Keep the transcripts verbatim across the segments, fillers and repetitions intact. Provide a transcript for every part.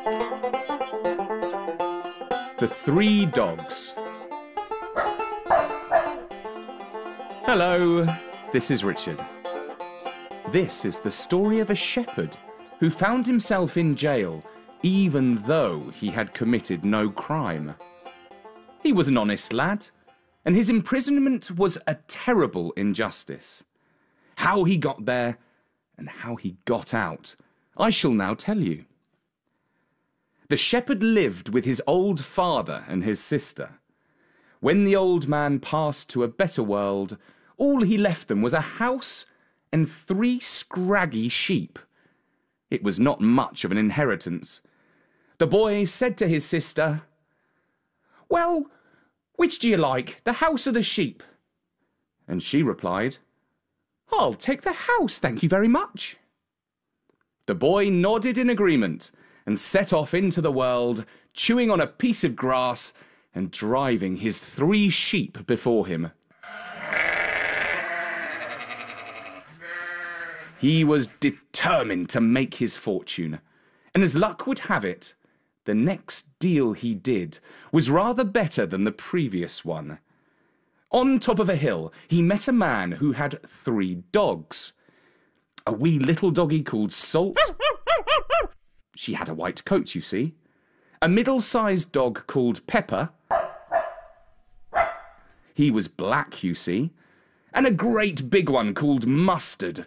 The Three Dogs. Hello, this is Richard. This is the story of a shepherd who found himself in jail even though he had committed no crime. He was an honest lad, and his imprisonment was a terrible injustice. How he got there and how he got out, I shall now tell you. The shepherd lived with his old father and his sister. When the old man passed to a better world, all he left them was a house and three scraggy sheep. It was not much of an inheritance. The boy said to his sister, "Well, which do you like, the house or the sheep?" And she replied, "I'll take the house, thank you very much." The boy nodded in agreement and set off into the world, chewing on a piece of grass and driving his three sheep before him. He was determined to make his fortune, and as luck would have it, the next deal he did was rather better than the previous one. On top of a hill, he met a man who had three dogs. A wee little doggy called Salt. She had a white coat, you see. A middle-sized dog called Pepper. He was black, you see. And a great big one called Mustard,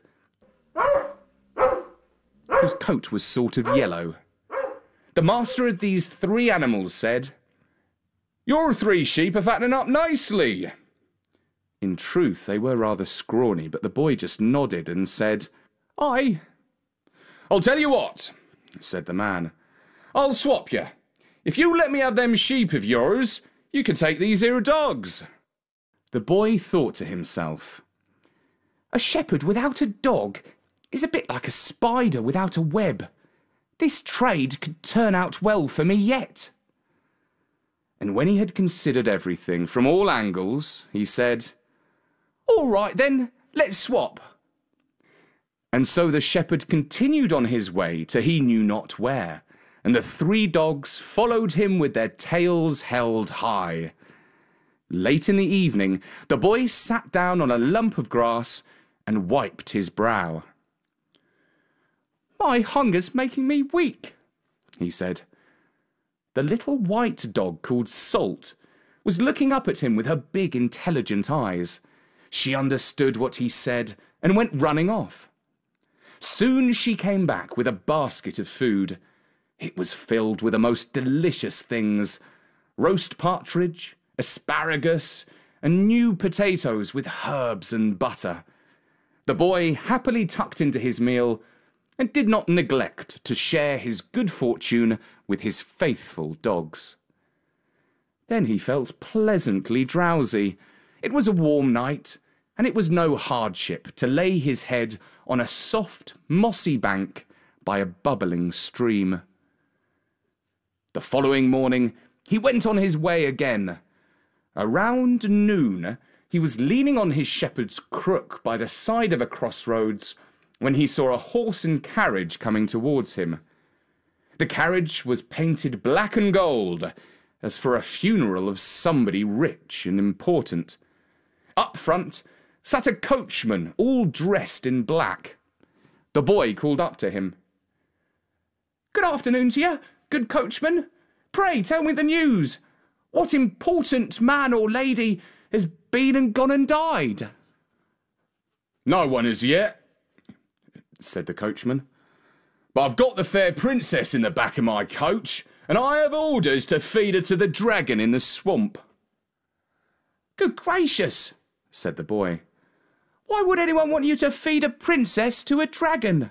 whose coat was sort of yellow. The master of these three animals said, "Your three sheep are fattening up nicely." In truth, they were rather scrawny, but the boy just nodded and said, "Aye." "I'll tell you what," said the man. "I'll swap you. If you let me have them sheep of yours, you can take these here dogs." The boy thought to himself, "A shepherd without a dog is a bit like a spider without a web. This trade could turn out well for me yet." And when he had considered everything from all angles, he said, "All right then, let's swap." And so the shepherd continued on his way to he knew not where, and the three dogs followed him with their tails held high. Late in the evening, the boy sat down on a lump of grass and wiped his brow. "My hunger's making me weak," he said. The little white dog called Salt was looking up at him with her big, intelligent eyes. She understood what he said and went running off. Soon she came back with a basket of food. It was filled with the most delicious things: roast partridge, asparagus, and new potatoes with herbs and butter. The boy happily tucked into his meal and did not neglect to share his good fortune with his faithful dogs. Then he felt pleasantly drowsy. It was a warm night, and it was no hardship to lay his head on a soft, mossy bank by a bubbling stream. The following morning, he went on his way again. Around noon, he was leaning on his shepherd's crook by the side of a crossroads when he saw a horse and carriage coming towards him. The carriage was painted black and gold, as for a funeral of somebody rich and important. Up front sat a coachman, all dressed in black. The boy called up to him. "Good afternoon to you, good coachman. Pray tell me the news. What important man or lady has been and gone and died?" "No one as yet," said the coachman. "But I've got the fair princess in the back of my coach, and I have orders to feed her to the dragon in the swamp." "Good gracious," said the boy. "Why would anyone want you to feed a princess to a dragon?"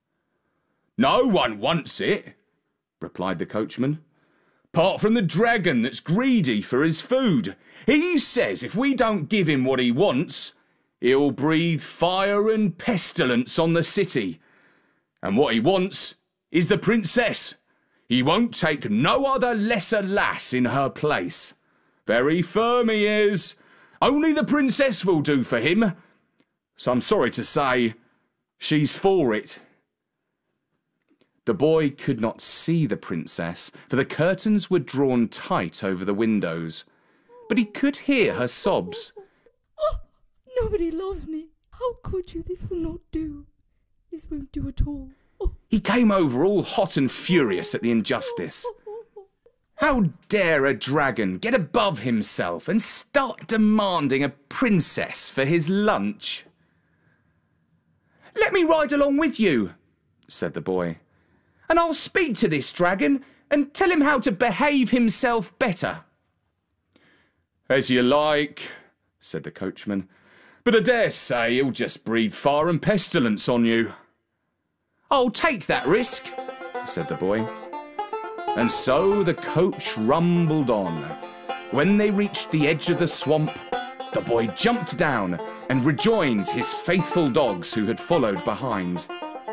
"No one wants it," replied the coachman, "apart from the dragon that's greedy for his food. He says if we don't give him what he wants, he'll breathe fire and pestilence on the city. And what he wants is the princess. He won't take no other lesser lass in her place. Very firm he is. Only the princess will do for him. So I'm sorry to say, she's for it." The boy could not see the princess, for the curtains were drawn tight over the windows, but he could hear her sobs. Oh, nobody loves me. How could you? This will not do. This won't do at all. Oh. He came over all hot and furious at the injustice. How dare a dragon get above himself and start demanding a princess for his lunch? "Let me ride along with you," said the boy, "and I'll speak to this dragon and tell him how to behave himself better." "As you like," said the coachman, "but I dare say he'll just breathe fire and pestilence on you." "I'll take that risk," said the boy. And so the coach rumbled on. When they reached the edge of the swamp, the boy jumped down and rejoined his faithful dogs who had followed behind.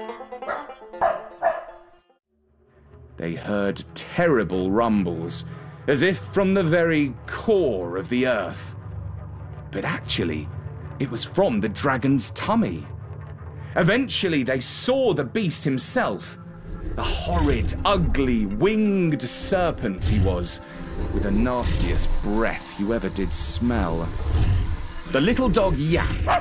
They heard terrible rumbles, as if from the very core of the earth. But actually, it was from the dragon's tummy. Eventually, they saw the beast himself. The horrid, ugly, winged serpent he was, with the nastiest breath you ever did smell. The little dog yapped.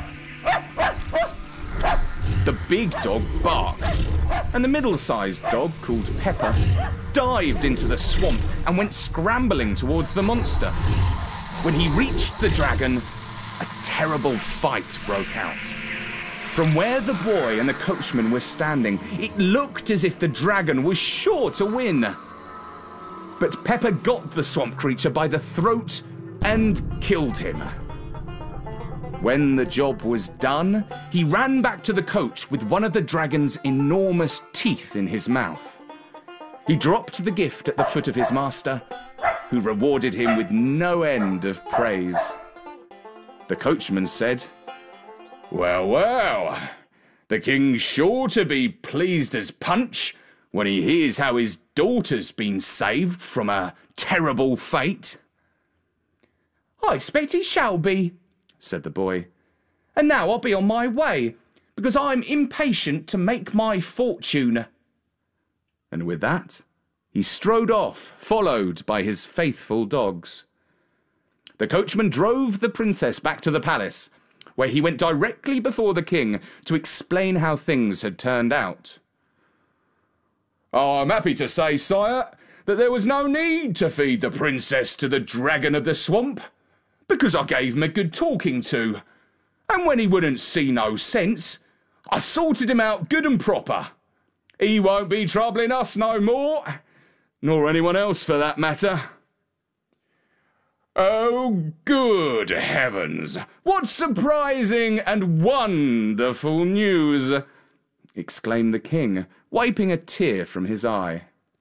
The big dog barked. And the middle-sized dog, called Pepper, dived into the swamp and went scrambling towards the monster. When he reached the dragon, a terrible fight broke out. From where the boy and the coachman were standing, it looked as if the dragon was sure to win. But Pepper got the swamp creature by the throat and killed him. When the job was done, he ran back to the coach with one of the dragon's enormous teeth in his mouth. He dropped the gift at the foot of his master, who rewarded him with no end of praise. The coachman said, "Well, well, the king's sure to be pleased as Punch when he hears how his daughter's been saved from a terrible fate." "I expect he shall be," said the boy. "And now I'll be on my way, because I'm impatient to make my fortune." And with that, he strode off, followed by his faithful dogs. The coachman drove the princess back to the palace, where he went directly before the king to explain how things had turned out. "I'm happy to say, sire, that there was no need to feed the princess to the dragon of the swamp, because I gave him a good talking to, and when he wouldn't see no sense, I sorted him out good and proper. He won't be troubling us no more, nor anyone else for that matter." "Oh, good heavens! What surprising and wonderful news!" exclaimed the king, wiping a tear from his eye.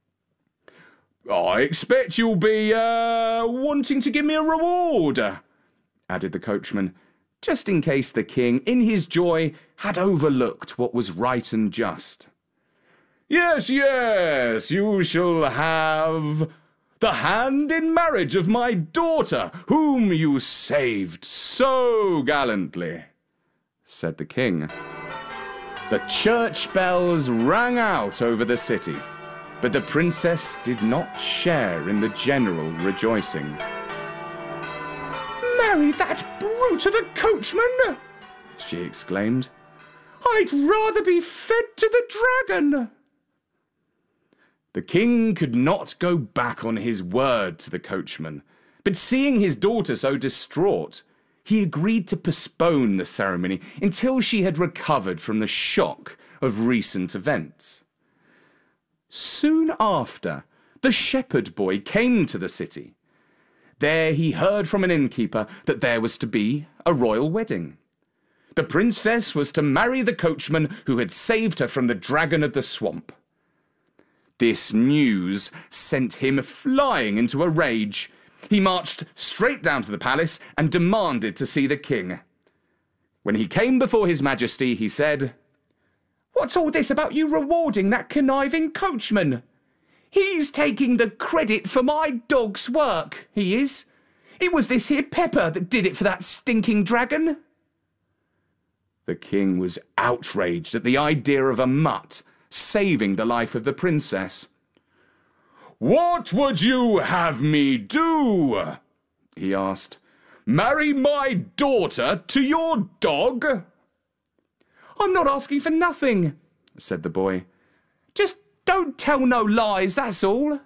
"I expect you'll be, uh, wanting to give me a reward," added the coachman, just in case the king, in his joy, had overlooked what was right and just. "Yes, yes, you shall have the hand in marriage of my daughter, whom you saved so gallantly," said the king. The church bells rang out over the city, but the princess did not share in the general rejoicing. "Marry that brute of a coachman!" she exclaimed. "I'd rather be fed to the dragon." The king could not go back on his word to the coachman, but seeing his daughter so distraught, he agreed to postpone the ceremony until she had recovered from the shock of recent events. Soon after, the shepherd boy came to the city. There he heard from an innkeeper that there was to be a royal wedding. The princess was to marry the coachman who had saved her from the dragon of the swamp. This news sent him flying into a rage. He marched straight down to the palace and demanded to see the king. When he came before his majesty, he said, "What's all this about you rewarding that conniving coachman? He's taking the credit for my dog's work, he is. It was this here Pepper that did it for that stinking dragon." The king was outraged at the idea of a mutt saving the life of the princess. "What would you have me do?" he asked. "Marry my daughter to your dog?" "I'm not asking for nothing," said the boy. "Just don't tell no lies, that's all."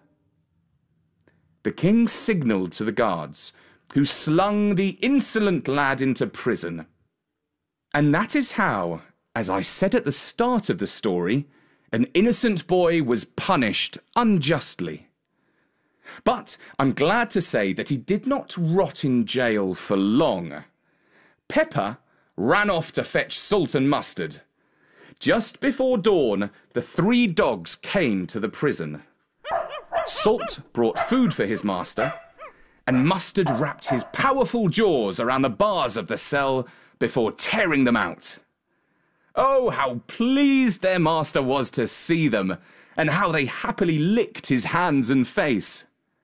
The king signalled to the guards, who slung the insolent lad into prison. And that is how, as I said at the start of the story, an innocent boy was punished unjustly. But I'm glad to say that he did not rot in jail for long. Pepper ran off to fetch salt and mustard. Just before dawn, the three dogs came to the prison. Salt brought food for his master, and Mustard wrapped his powerful jaws around the bars of the cell before tearing them out. Oh, how pleased their master was to see them, and how they happily licked his hands and face.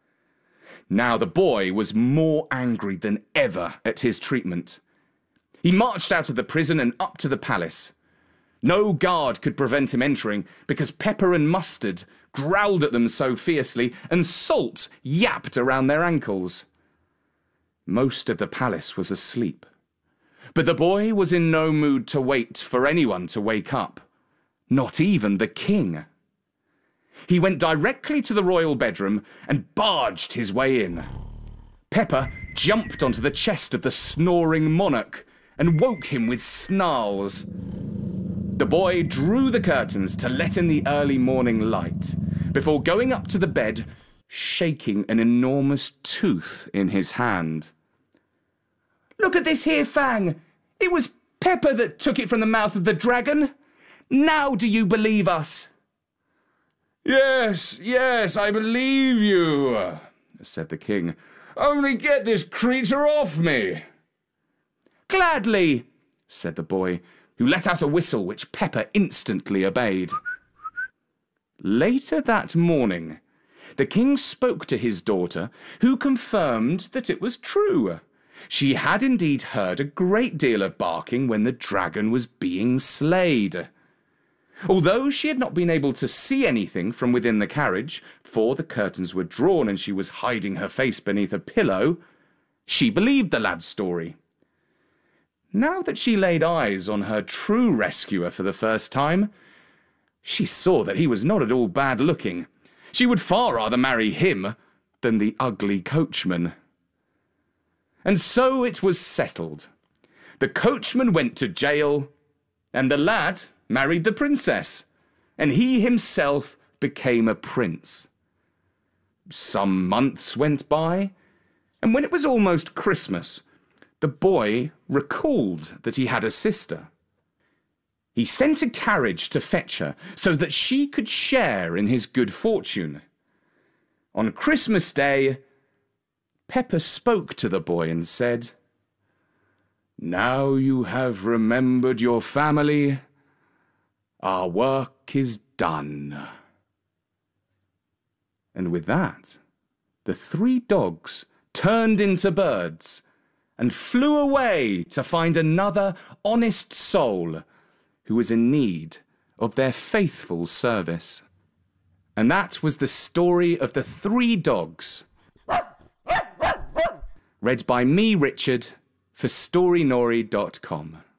Now the boy was more angry than ever at his treatment. He marched out of the prison and up to the palace. No guard could prevent him entering, because Pepper and Mustard growled at them so fiercely, and Salt yapped around their ankles. Most of the palace was asleep, but the boy was in no mood to wait for anyone to wake up, not even the king. He went directly to the royal bedroom and barged his way in. Pepper jumped onto the chest of the snoring monarch and woke him with snarls. The boy drew the curtains to let in the early morning light, before going up to the bed, shaking an enormous tooth in his hand. "Look at this here, Fang! It was Pepper that took it from the mouth of the dragon! Now do you believe us?" "Yes, yes, I believe you," said the king. "Only get this creature off me." "Gladly," said the boy, who let out a whistle which Pepper instantly obeyed. Later that morning, the king spoke to his daughter, who confirmed that it was true. She had indeed heard a great deal of barking when the dragon was being slayed. Although she had not been able to see anything from within the carriage, for the curtains were drawn and she was hiding her face beneath a pillow, she believed the lad's story. Now that she laid eyes on her true rescuer for the first time, she saw that he was not at all bad looking. She would far rather marry him than the ugly coachman. And so it was settled. The coachman went to jail, and the lad married the princess, and he himself became a prince. Some months went by, and when it was almost Christmas, the boy recalled that he had a sister. He sent a carriage to fetch her so that she could share in his good fortune. On Christmas Day, Pepper spoke to the boy and said, "Now you have remembered your family, our work is done." And with that, the three dogs turned into birds and flew away to find another honest soul who was in need of their faithful service. And that was the story of the three dogs, read by me, Richard, for story nori dot com.